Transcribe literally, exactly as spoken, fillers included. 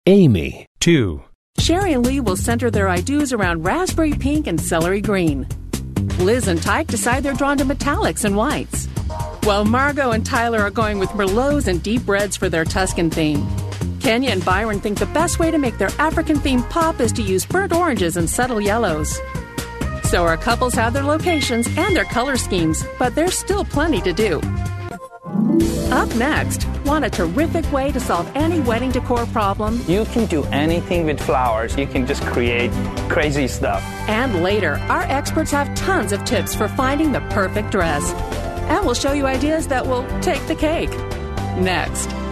Amy. two. Sherry and Lee will center their I-dos around raspberry pink and celery green. Liz and Tyke decide they're drawn to metallics and whites, while Margot and Tyler are going with Merlots and deep reds for their Tuscan theme. Kenya and Byron think the best way to make their African theme pop is to use burnt oranges and subtle yellows. So our couples have their locations and their color schemes, but there's still plenty to do. Up next, want a terrific way to solve any wedding decor problem? You can do anything with flowers. You can just create crazy stuff. And later, our experts have tons of tips for finding the perfect dress. And we'll show you ideas that will take the cake. Next.